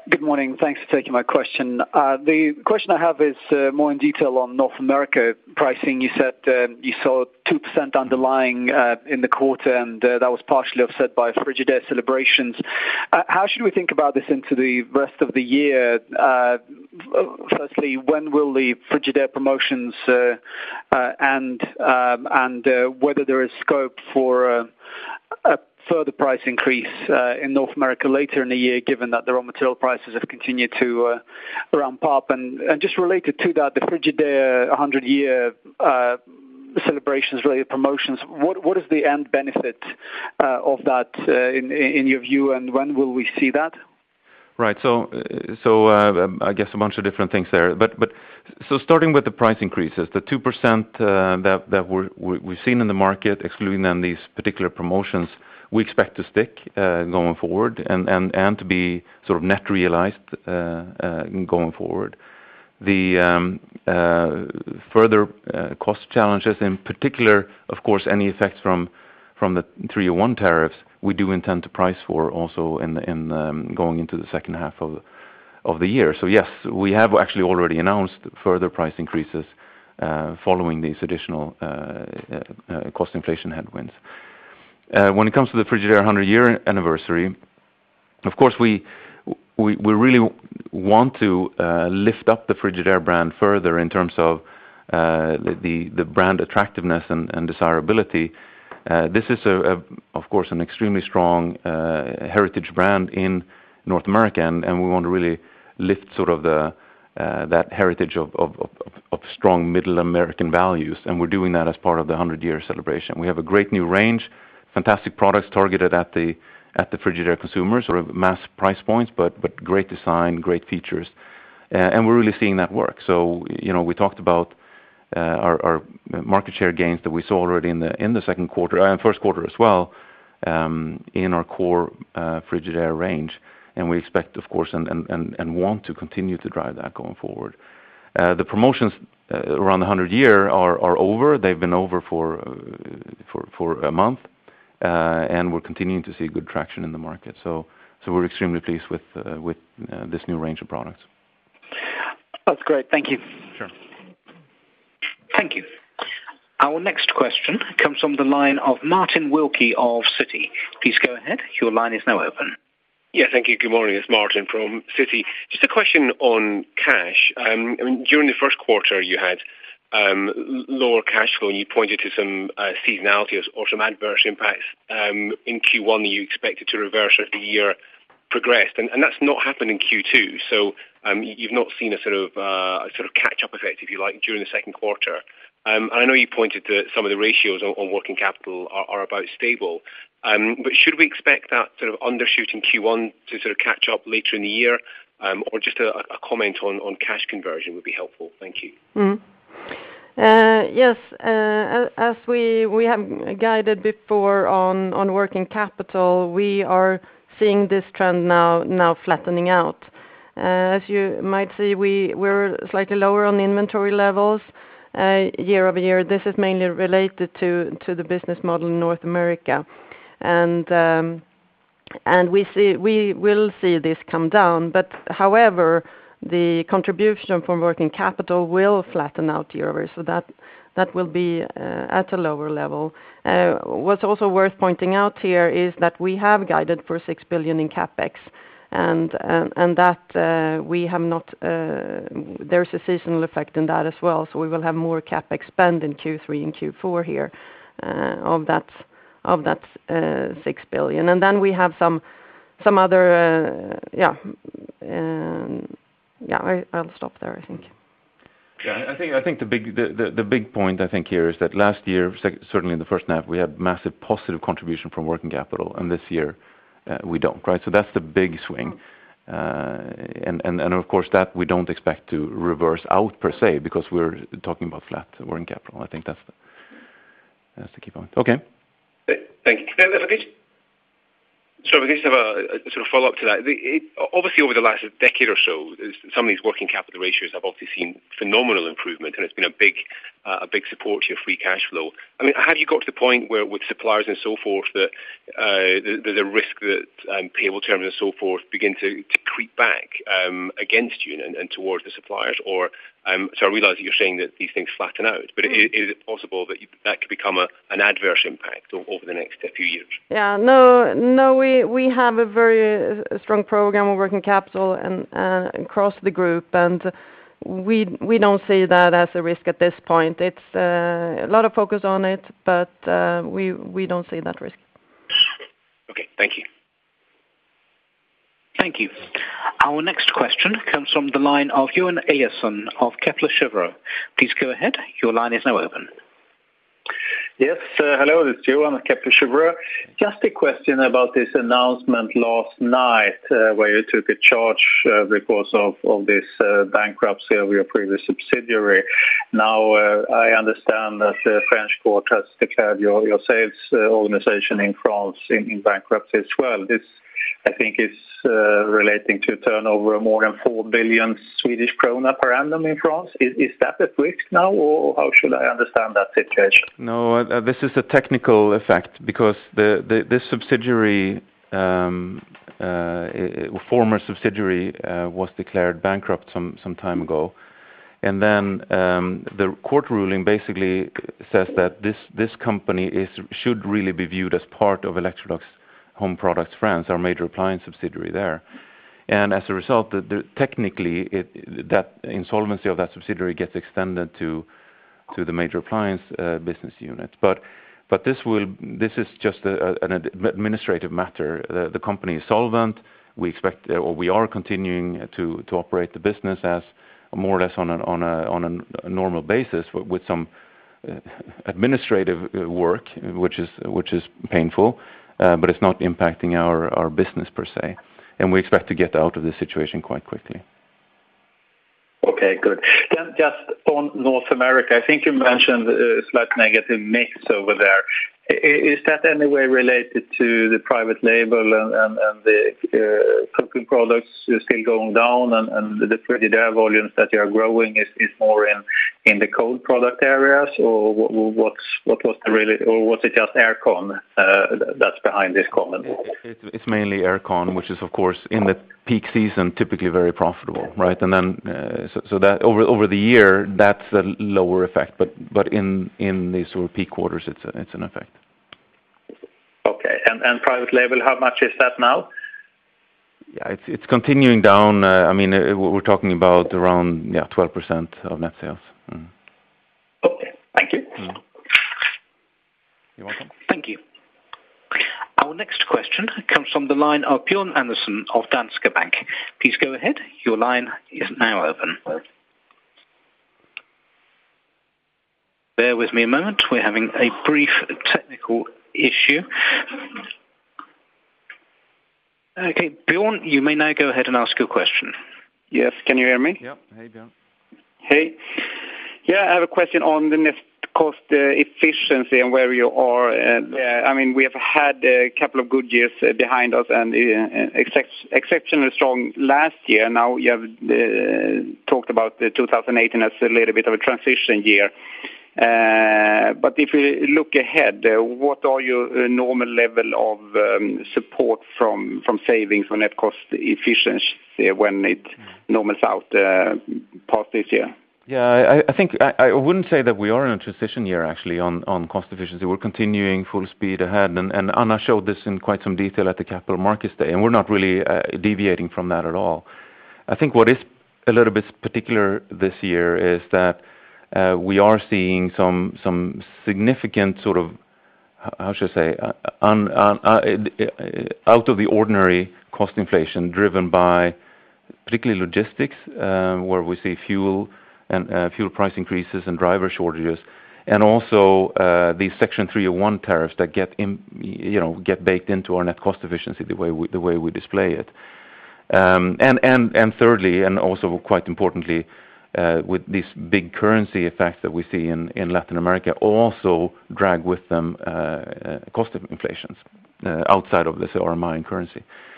Speaker 7: Good morning. Thanks for taking my question. Uh, the question I have is uh, more in detail on North America pricing. You said uh, you saw two percent underlying uh, in the quarter, and uh, that was partially offset by Frigidaire celebrations. Uh, how should we think about this into the rest of the year? Uh, firstly, when will the Frigidaire promotions uh, uh, end, um, and uh, whether there is scope for uh, a further price increase uh, in North America later in the year, given that the raw material prices have continued to uh, ramp up? And, and just related to that, the Frigidaire one hundred year uh, celebrations, related promotions, what, what is the end benefit uh, of that uh, in, in your view, and when will we see that?
Speaker 1: Right. So, so uh, I guess a bunch of different things there. But, but so starting with the price increases, the two percent uh, that that we're, we've seen in the market, excluding then these particular promotions, we expect to stick uh, going forward, and, and, and to be sort of net realized uh, uh, going forward. The um, uh, further uh, cost challenges, in particular, of course, any effects from from the three oh one tariffs, we do intend to price for also in the, in um, going into the second half of of the year. So yes, we have actually already announced further price increases uh, following these additional uh, uh, uh, cost inflation headwinds. Uh, when it comes to the Frigidaire one hundred year anniversary, of course we we, we really want to uh, lift up the Frigidaire brand further in terms of uh, the the brand attractiveness and, and desirability. Uh, this is a, a of course an extremely strong uh, heritage brand in North America, and, and we want to really lift sort of the uh, that heritage of, of, of, of strong Middle American values, and we're doing that as part of the one hundred year celebration. We have a great new range. Fantastic products targeted at the at the Frigidaire consumers, sort of mass price points, but but great design, great features, uh, and we're really seeing that work. So you know, we talked about uh, our, our market share gains that we saw already in the in the second quarter and uh, first quarter as well um, in our core uh, Frigidaire range, and we expect, of course, and and and, and want to continue to drive that going forward. Uh, the promotions uh, around the one hundred year are are over. They've been over for uh, for for a month. Uh, and we're continuing to see good traction in the market. So, so we're extremely pleased with uh, with uh, this new range of products.
Speaker 7: That's great. Thank you.
Speaker 1: Sure.
Speaker 4: Thank you. Our next question comes from the line of Martin Wilkie of Citi. Please go ahead. Your line is now open.
Speaker 8: Yeah, thank you. Good morning. It's Martin from Citi. Just a question on cash. Um, I mean, during the first quarter, you had Um, lower cash flow, and you pointed to some uh, seasonality or, or some adverse impacts um, in Q one that you expected to reverse as the year progressed, and, and that's not happened in Q two. So um, you've not seen a sort of uh, a sort of catch-up effect, if you like, during the second quarter. Um, and I know you pointed to some of the ratios on, on working capital are, are about stable. Um, but should we expect that sort of undershoot in Q one to sort of catch up later in the year, um, or just a, a comment on, on cash conversion would be helpful? Thank you.
Speaker 2: Mm. Uh, yes, uh, as we we have guided before on, on working capital, we are seeing this trend now now flattening out. Uh, as you might see, we we're slightly lower on the inventory levels uh, year over year. This is mainly related to to the business model in North America, and um, and we see we will see this come down. But however, the contribution from working capital will flatten out year over, so that that will be uh, at a lower level. Uh, what's also worth pointing out here is that we have guided for six billion in capex, and and, and that uh, we have not. Uh, there's a seasonal effect in that as well, so we will have more capex spend in Q three and Q four here uh, of that of that uh, six billion, and then we have some some other uh, yeah. Um, Yeah, I, I'll stop there, I think.
Speaker 1: Yeah, I think I think the big the, the, the big point I think here is that last year, certainly in the first half, we had massive positive contribution from working capital, and this year uh, we don't, right? So that's the big swing, uh, and and and of course that we don't expect to reverse out per se, because we're talking about flat working capital. I think that's the that's the key point. Okay.
Speaker 8: Thank you. Now, if I could, So we can just have a, a sort of follow-up to that. The, it, obviously, over the last decade or so, some of these working capital ratios have obviously seen phenomenal improvement, and it's been a big uh, a big support to your free cash flow. I mean, have you got to the point where with suppliers and so forth that uh, there's a risk that um, payable terms and so forth begin to, to creep back um, against you and, and towards the suppliers? Or um, so I realise that you're saying that these things flatten out, but mm. is, is it possible that you, that could become a, an adverse impact over, over the next uh, few years?
Speaker 2: Yeah, no, no, we we have a very uh, strong program of working capital and uh, across the group, and we we don't see that as a risk at this point. It's uh, a lot of focus on it, but uh, we we don't see that risk.
Speaker 8: Okay, thank you.
Speaker 4: Thank you. Our next question comes from the line of Johan Eliasson of Kepler Cheuvreux. Please go ahead. Your line is now open.
Speaker 9: Yes, uh, hello, this is Johan at Kepler Cheuvreux. Just a question about this announcement last night uh, where you took a charge uh, because of, of this uh, bankruptcy of your previous subsidiary. Now, uh, I understand that the French court has declared your, your sales uh, organization in France in, in bankruptcy as well. This, I think, is uh, relating to turnover of more than four billion Swedish krona per annum in France. Is, is that at risk now, or how should I understand that situation?
Speaker 1: No, uh, this is a technical effect because the, the this subsidiary, um, uh, former subsidiary, uh, was declared bankrupt some, some time ago. And then um, the court ruling basically says that this, this company is should really be viewed as part of Electrolux Home Products France, our major appliance subsidiary there. And as a result, the, the, technically, it, that insolvency of that subsidiary gets extended to to the major appliance uh, business unit. But but this will this is just a, a, an administrative matter. The, the company is solvent. We expect, or we are continuing to to operate the business as more or less on a on a on a normal basis with, with some uh, administrative work, which is which is painful. Uh, but it's not impacting our, our business per se. And we expect to get out of this situation quite quickly.
Speaker 9: Okay, good. Then just on North America, I think you mentioned a slight negative mix over there. Is that any way related to the private label and, and, and the uh, cooking products still going down and, and the Frigidaire volumes that you are growing is, is more in, in the cold product areas, or what, what's, what was the really, or was it just aircon uh, that's behind this comment?
Speaker 1: It, it's mainly aircon, which is of course in the peak season typically very profitable, right? And then uh, so, so that over over the year that's a lower effect, but but in in these sort of peak quarters it's a, it's an effect.
Speaker 9: Okay, and and private label, how much is that now?
Speaker 1: Yeah, it's it's continuing down. Uh, I mean, uh, we're talking about around yeah twelve percent of net sales. Mm.
Speaker 9: Okay, thank you.
Speaker 1: Mm. You're welcome.
Speaker 4: Thank you. Our next question comes from the line of Björn Andersson of Danske Bank. Please go ahead. Your line is now open. Bear with me a moment. We're having a brief technical issue. Okay, Björn, you may now go ahead and ask your question.
Speaker 10: Yes, can you hear me?
Speaker 1: Yeah. Hey, Björn.
Speaker 10: Hey. Yeah, I have a question on the net cost uh, efficiency and where you are. Uh, I mean, we have had a couple of good years uh, behind us and uh, ex- exceptionally strong last year. Now you have uh, talked about the two thousand eighteen as a little bit of a transition year. Uh, but if we look ahead, uh, what are your uh, normal level of um, support from, from savings on net cost efficiency when it normals out uh, past this year?
Speaker 1: Yeah, I, I think I, I wouldn't say that we are in a transition year actually on, on cost efficiency. We're continuing full speed ahead, and, and Anna showed this in quite some detail at the Capital Markets Day, and we're not really uh, deviating from that at all. I think what is a little bit particular this year is that uh, we are seeing some some significant sort of, how should I say, uh, un, un, uh, out of the ordinary cost inflation driven by particularly logistics, uh, where we see fuel and uh, fuel price increases and driver shortages, and also uh, these Section three oh one tariffs that get in, you know, get baked into our net cost efficiency the way we, the way we display it. Um, and and and thirdly, and also quite importantly, uh, with these big currency effects that we see in, in Latin America, also drag with them uh, uh, cost of inflations uh, outside of the R M I and currency.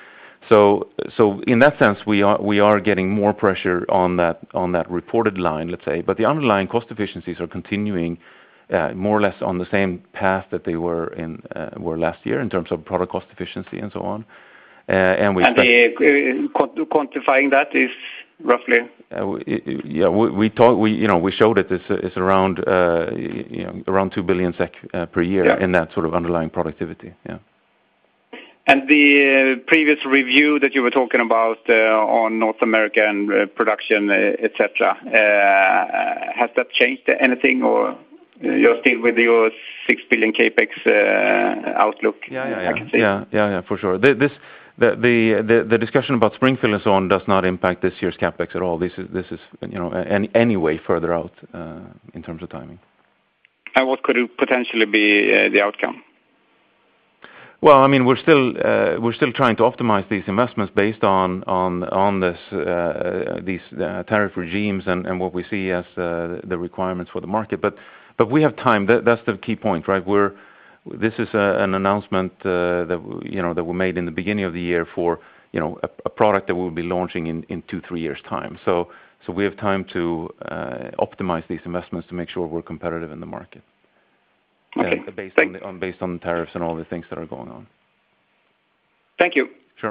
Speaker 1: So, so in that sense, we are we are getting more pressure on that on that reported line, let's say. But the underlying cost efficiencies are continuing uh, more or less on the same path that they were in uh, were last year in terms of product cost efficiency and so on. Uh, and we
Speaker 10: and the, uh, quantifying that is roughly.
Speaker 1: Uh, we, yeah, we, we talk. We you know we showed it. It's it's around uh, you know around two billion sek uh, per year yeah. in that sort of underlying productivity. Yeah.
Speaker 10: And the uh, previous review that you were talking about uh, on North American uh, production, uh, et cetera, uh, has that changed anything, or you're still with your six billion capex uh, outlook?
Speaker 1: Yeah, yeah, yeah, yeah, yeah, yeah, for sure. The, this, the, the the the discussion about Springfield and so on does not impact this year's capex at all. This is this is you know any anyway further out uh, in terms of timing.
Speaker 10: And what could potentially be uh, the outcome?
Speaker 1: Well, I mean, we're still uh, we're still trying to optimize these investments based on on on this uh, these uh, tariff regimes and, and what we see as uh, the requirements for the market. But but we have time. That, that's the key point, right? We're this is a, an announcement uh, that you know that we made in the beginning of the year for you know a, a product that we'll be launching in, in two three years time. So so we have time to uh, optimize these investments to make sure we're competitive in the market.
Speaker 10: Okay.
Speaker 1: Uh, based on, the, on based on tariffs and all the things that are going on.
Speaker 10: Thank you.
Speaker 1: Sure.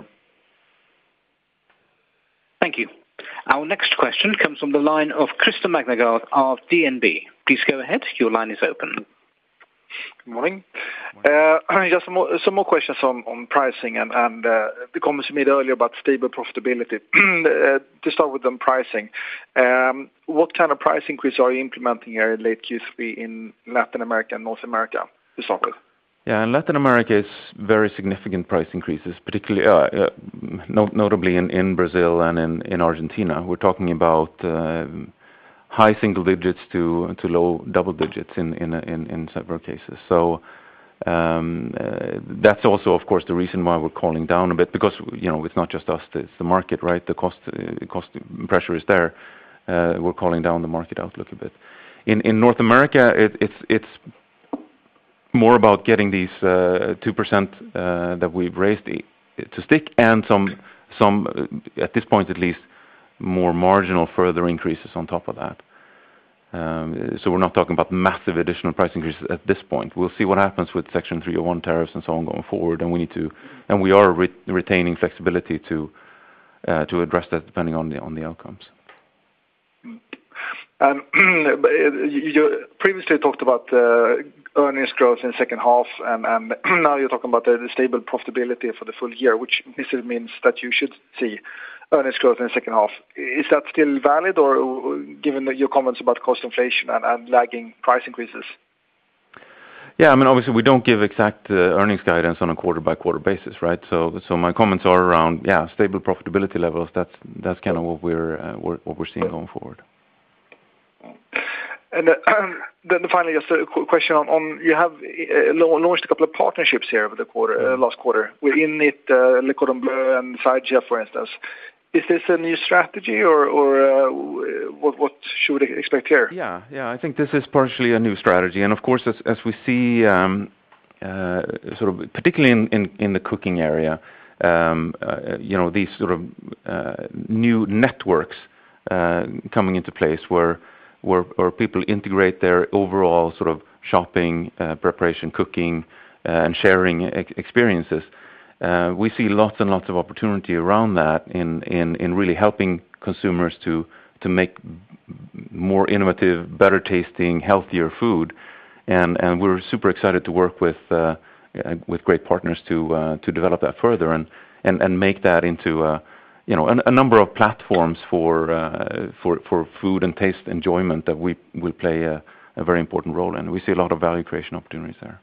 Speaker 4: Thank you. Our next question comes from the line of Christer Magnergård of D N B. Please go ahead. Your line is open.
Speaker 11: Good morning. Uh, just some more, some more questions on, on pricing and, and uh, the comments you made earlier about stable profitability. uh, to start with on pricing, um, what kind of price increase are you implementing here in late Q three in Latin America and North America to start with?
Speaker 1: Yeah, in Latin America, it's very significant price increases, particularly, uh, uh, not, notably in, in Brazil and in, in Argentina. We're talking about uh, high single digits to to low double digits in in in, in several cases. So um, uh, that's also, of course, the reason why we're calling down a bit, because you know it's not just us; it's the market, right? The cost uh, cost pressure is there. Uh, we're calling down the market outlook a bit. In in North America, it, it's it's more about getting these uh, two percent uh, that we've raised to stick, and some some uh, at this point at least, more marginal further increases on top of that. Um, so we're not talking about massive additional price increases at this point. We'll see what happens with Section three oh one tariffs and so on going forward, and we need to, and we are re- retaining flexibility to uh, to address that depending on the on the outcomes.
Speaker 11: Um, you previously talked about uh, earnings growth in the second half, and, and now you're talking about the, the stable profitability for the full year, which means that you should see earnings growth in the second half. Is that still valid, or given the, your comments about cost inflation and, and lagging price increases?
Speaker 1: Yeah, I mean, obviously we don't give exact uh, earnings guidance on a quarter-by-quarter basis, right? So, so my comments are around, yeah, stable profitability levels. That's that's kind of what we're, uh, we're what we're seeing going forward.
Speaker 11: And uh, then finally, just a question on, on you have uh, launched a couple of partnerships here over the quarter, uh, last quarter. Within it, uh, Le Cordon Bleu and Sidechef, for instance. Is this a new strategy, or, or uh, what, what should we expect here?
Speaker 1: Yeah, yeah, I think this is partially a new strategy, and of course, as, as we see, um, uh, sort of, particularly in, in, in the cooking area, um, uh, you know, these sort of uh, new networks uh, coming into place where, where where people integrate their overall sort of shopping, uh, preparation, cooking, uh, and sharing ex- experiences. Uh, we see lots and lots of opportunity around that in, in, in really helping consumers to to make more innovative, better tasting, healthier food, and and we're super excited to work with uh, with great partners to uh, to develop that further and, and, and make that into uh, you know a, a number of platforms for uh, for for food and taste enjoyment that we will play a, a very important role in. We see a lot of value creation opportunities there.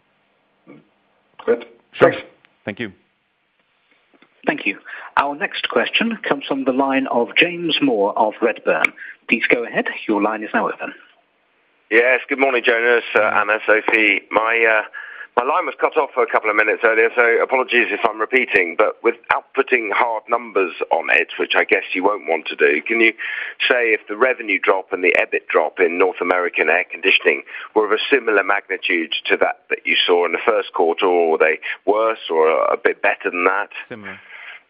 Speaker 11: Good.
Speaker 1: Sure.
Speaker 11: Thanks.
Speaker 1: Thank you.
Speaker 4: Thank you. Our next question comes from the line of James Moore of Redburn. Please go ahead. Your line is now open.
Speaker 12: Yes, good morning, Jonas, uh, Anna, Sophie. My uh, my line was cut off for a couple of minutes earlier, so apologies if I'm repeating, but without putting hard numbers on it, which I guess you won't want to do, can you say if the revenue drop and the EBIT drop in North American air conditioning were of a similar magnitude to that that you saw in the first quarter, or were they worse or a bit better than that?
Speaker 1: Similar.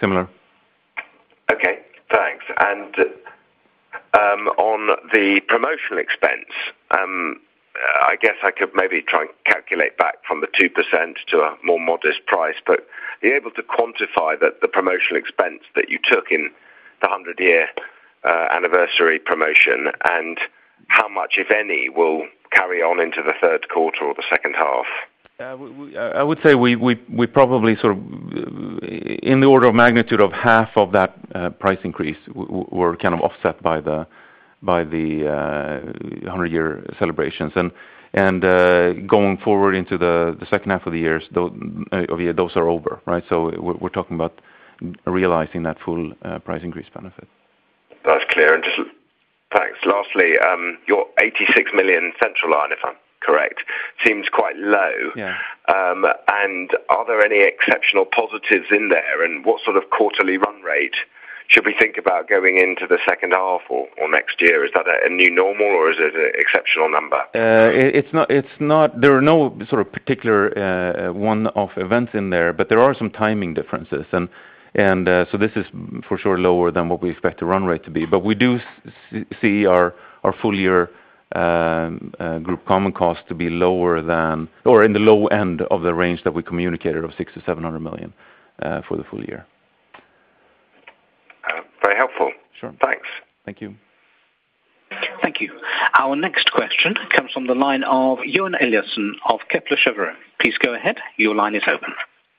Speaker 1: similar.
Speaker 12: Okay, thanks. And um, on the promotional expense, um, I guess I could maybe try and calculate back from the two percent to a more modest price, but are you able to quantify that the promotional expense that you took in the hundred-year uh, anniversary promotion, and how much, if any, will carry on into the third quarter or the second half?
Speaker 1: Uh, we, we, I would say we, we, we probably sort of, in the order of magnitude of half of that uh, price increase w- were kind of offset by the by the uh, hundred-year celebrations, and and uh, going forward into the, the second half of the years, those, uh, of year, those are over, right? So we're, we're talking about realizing that full uh, price increase benefit.
Speaker 12: That's clear. And just thanks. Lastly, um, your eighty-six million central line, if I'm correct, seems quite low.
Speaker 1: Yeah.
Speaker 12: Um, and are there any exceptional positives in there? And what sort of quarterly run rate should we think about going into the second half or, or next year? Is that a, a new normal, or is it an exceptional number?
Speaker 1: Uh, it, it's not. It's not. There are no sort of particular uh, one-off events in there, but there are some timing differences, and and uh, so this is for sure lower than what we expect the run rate to be. But we do s- see our our full year um, uh, group common cost to be lower than, or in the low end of the range that we communicated of six to seven hundred million uh, for the full year.
Speaker 12: Uh, very helpful.
Speaker 1: Sure.
Speaker 12: Thanks.
Speaker 1: Thank you.
Speaker 4: Thank you. Our next question comes from the line of Johan Eliasson of Kepler Cheuvreux. Please go ahead. Your line is open.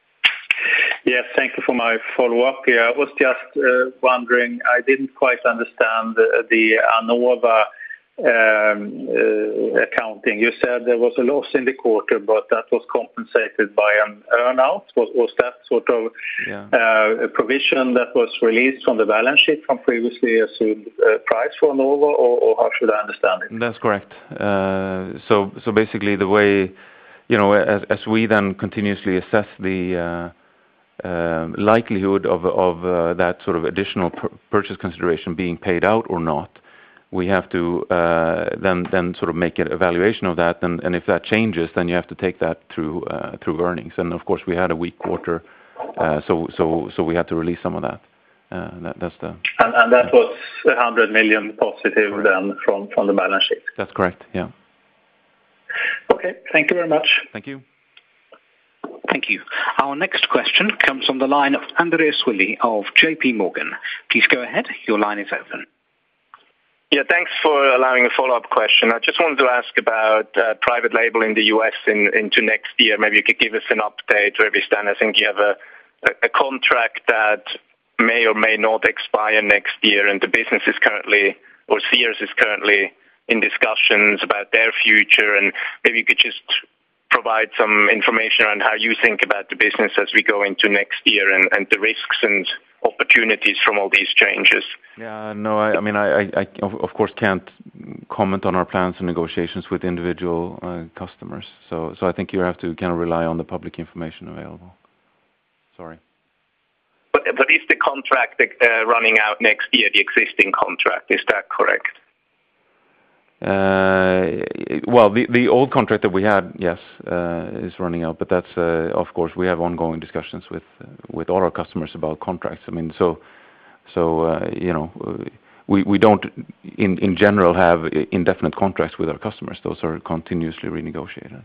Speaker 9: Yes, thank you for my follow-up here. I was just uh, wondering, I didn't quite understand the, the Anova um, uh, accounting. You said there was a loss in the quarter, but that was compensated by an earn-out. Was, was that sort of
Speaker 1: yeah.
Speaker 9: uh, a provision that was released from the balance sheet from previously assumed uh, price for Anova, or, or how should I understand it?
Speaker 1: That's correct. Uh, so, so basically, the way, you know, as, as we then continuously assess the uh, uh, likelihood of of uh, that sort of additional pur- purchase consideration being paid out or not, we have to uh, then then sort of make an evaluation of that, and, and if that changes, then you have to take that through uh, through earnings. And of course, we had a weak quarter, uh, so so so we had to release some of that. Uh, that that's the
Speaker 9: and, and that was one hundred million positive correct. Then from from the balance sheet.
Speaker 1: That's correct. Yeah.
Speaker 9: Okay. Thank you very much.
Speaker 1: Thank you.
Speaker 4: Thank you. Our next question comes from the line of Andreas Willi of J P Morgan. Please go ahead. Your line is open.
Speaker 13: Yeah, thanks for allowing a follow-up question. I just wanted to ask about uh, private label in the U S in, into next year. Maybe you could give us an update where we stand. I think you have a, a contract that may or may not expire next year, and the business is currently, or Sears is currently in discussions about their future, and maybe you could just provide some information on how you think about the business as we go into next year, and, and the risks and opportunities from all these changes.
Speaker 1: Yeah, no, I, I mean, I, I, I, of course can't comment on our plans and negotiations with individual uh, customers. So, so I think you have to kind of rely on the public information available. Sorry.
Speaker 13: But, but is the contract uh, running out next year, the existing contract? Is that correct?
Speaker 1: Uh, well, the the old contract that we had, yes, uh, is running out. But that's, uh, of course, we have ongoing discussions with uh, with all our customers about contracts. I mean, so so uh, you know, we we don't in in general have indefinite contracts with our customers. Those are continuously renegotiated.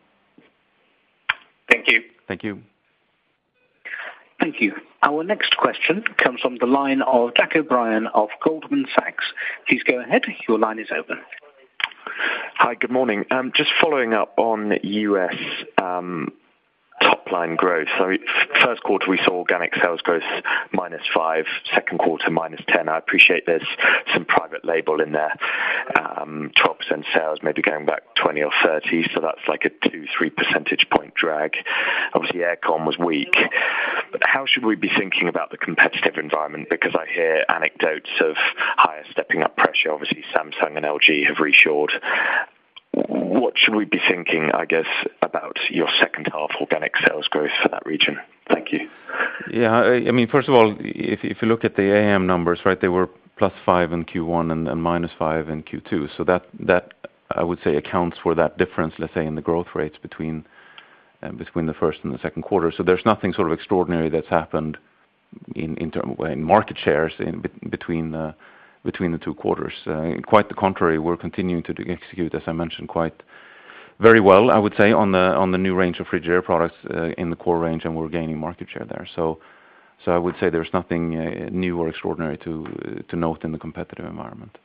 Speaker 13: Thank you.
Speaker 1: Thank you.
Speaker 4: Thank you. Our next question comes from the line of Jack O'Brien of Goldman Sachs. Please go ahead. Your line is open.
Speaker 14: Hi, good morning. Um, just following up on U S um, top-line growth. So first quarter we saw organic sales growth minus five, second quarter minus ten. I appreciate there's some private label in there, um, twelve percent sales, maybe going back twenty or thirty, so that's like a two, three percentage point drag. Obviously aircon was weak. But how should we be thinking about the competitive environment? Because I hear anecdotes of higher stepping up pressure. Obviously Samsung and L G have reshored. What should we be thinking, I guess, about your second half organic sales growth for that region? Thank you.
Speaker 1: Yeah, I mean, first of all, if if you look at the A M numbers, right, they were plus five in Q one and, and minus five in Q two. So that that I would say accounts for that difference, let's say, in the growth rates between uh, between the first and the second quarter. So there's nothing sort of extraordinary that's happened in in term in market shares in between the between the two quarters. Uh, quite the contrary, we're continuing to do, execute, as I mentioned, quite very well, I would say, on the on the new range of Frigidaire products uh, in the core range, and we're gaining market share there. So, so I would say there's nothing uh, new or extraordinary to uh, to note in the competitive environment.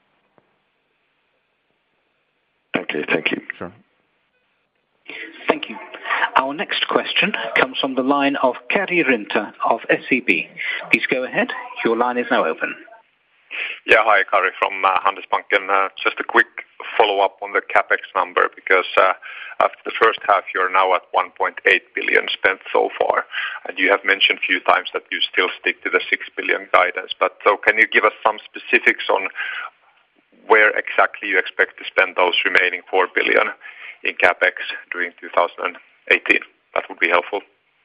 Speaker 14: Okay, thank you.
Speaker 1: Sure.
Speaker 4: Thank you. Our next question comes from the line of Kari Rinta of S E B. Please go ahead. Your line is now open.
Speaker 15: Yeah, hi, Kari from uh, Handelsbanken. Uh, just a quick follow-up on the CapEx number, because uh, after the first half, you're now at one point eight billion spent so far, and you have mentioned a few times that you still stick to the six billion guidance. But so, can you give us some specifics on where exactly you expect to spend those remaining four billion in CapEx during two thousand eighteen? That would be helpful.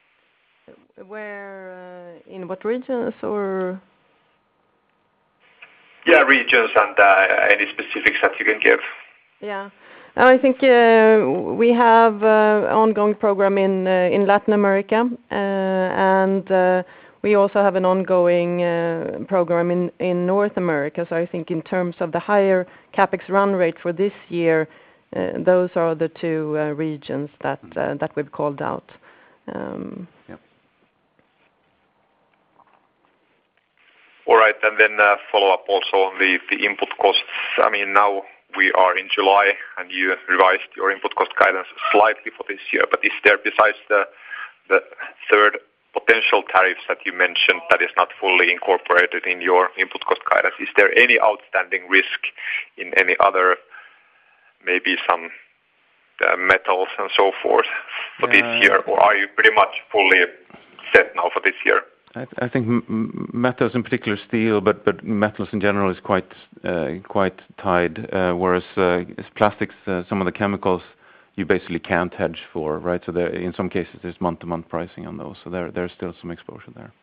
Speaker 2: Where, uh, in what regions, or?
Speaker 15: Yeah, regions and uh, any specifics that you can give.
Speaker 2: Yeah, I think uh, we have uh, ongoing program in uh, in Latin America, uh, and uh, we also have an ongoing uh, program in in North America. So I think in terms of the higher CapEx run rate for this year, uh, those are the two uh, regions that uh, that we've called out. Um,
Speaker 1: yep.
Speaker 15: All right, and then uh, follow up also on the, the input costs. I mean, now we are in July, and you revised your input cost guidance slightly for this year. But is there, besides the the third potential tariffs that you mentioned, that is not fully incorporated in your input cost guidance, is there any outstanding risk in any other, maybe some uh, metals and so forth for uh, this year, or are you pretty much fully set now for this year?
Speaker 1: I, I think m metals, in particular steel, but but metals in general is quite uh, quite tied. Uh, whereas uh, plastics, uh, some of the chemicals, you basically can't hedge for, right? So there, in some cases, there's month-to-month pricing on those. So there there's still some exposure there.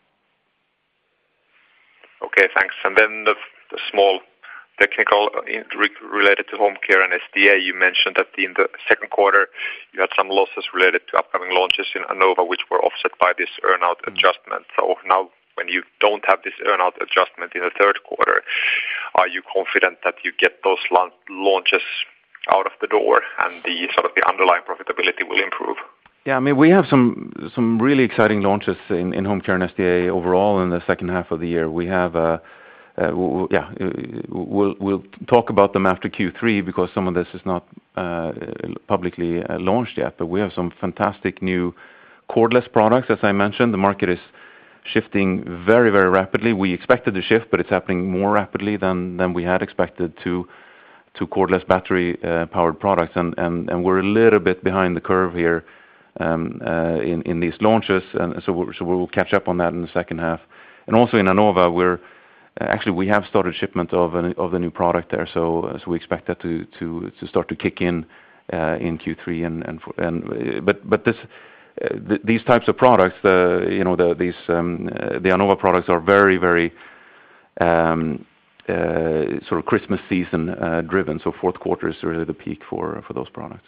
Speaker 15: Okay, thanks. And then the, the small technical in, re, related to home care and S D A, you mentioned that in the second quarter you had some losses related to upcoming launches in Anova, which were offset by this earnout mm. adjustment. So now, when you don't have this earnout adjustment in the third quarter, are you confident that you get those launches out of the door and the sort of the underlying profitability will improve?
Speaker 1: Yeah, I mean, we have some some really exciting launches in, in home care and S D A overall in the second half of the year. We have uh, Uh, we'll, yeah, we'll we'll talk about them after Q three, because some of this is not uh, publicly uh, launched yet. But we have some fantastic new cordless products, as I mentioned. The market is shifting very, very rapidly. We expected the shift, but it's happening more rapidly than than we had expected to to cordless battery uh, powered products, and, and and we're a little bit behind the curve here um, uh, in in these launches, and so we're, so we'll catch up on that in the second half. And also in Anova, we're Uh, actually, we have started shipment of an, of the new product there, so uh, so we expect that to to to start to kick in uh, in Q three, and and, for, and uh, but but this uh, th these types of products, the you know the these um, uh, the Anova products are very very um, uh, sort of Christmas season uh, driven. So fourth quarter is really the peak for for those products.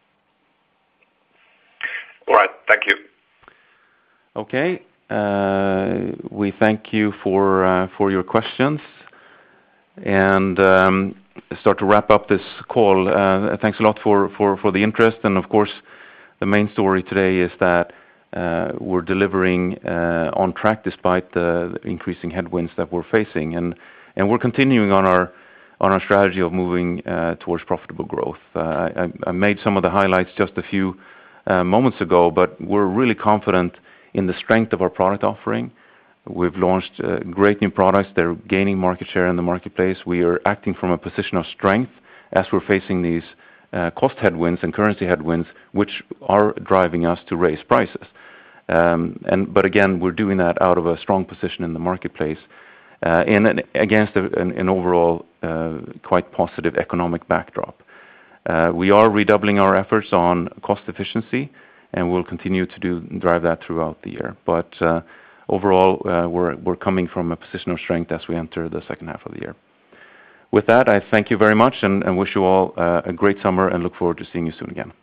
Speaker 15: All right, thank you.
Speaker 1: Okay. Uh, we thank you for uh, for your questions, and um, start to wrap up this call. Uh, thanks a lot for, for, for the interest, and of course, the main story today is that uh, we're delivering uh, on track despite the increasing headwinds that we're facing, and and we're continuing on our on our strategy of moving uh, towards profitable growth. Uh, I, I made some of the highlights just a few uh, moments ago, but we're really confident in the strength of our product offering. We've launched uh, great new products. They're gaining market share in the marketplace. We are acting from a position of strength as we're facing these uh, cost headwinds and currency headwinds, which are driving us to raise prices. Um, and but again, we're doing that out of a strong position in the marketplace, uh, in an, against a, an, an overall uh, quite positive economic backdrop. Uh, we are redoubling our efforts on cost efficiency, and we'll continue to do drive that throughout the year. But uh, overall, uh, we're we're coming from a position of strength as we enter the second half of the year. With that, I thank you very much, and, and wish you all uh, a great summer, and look forward to seeing you soon again.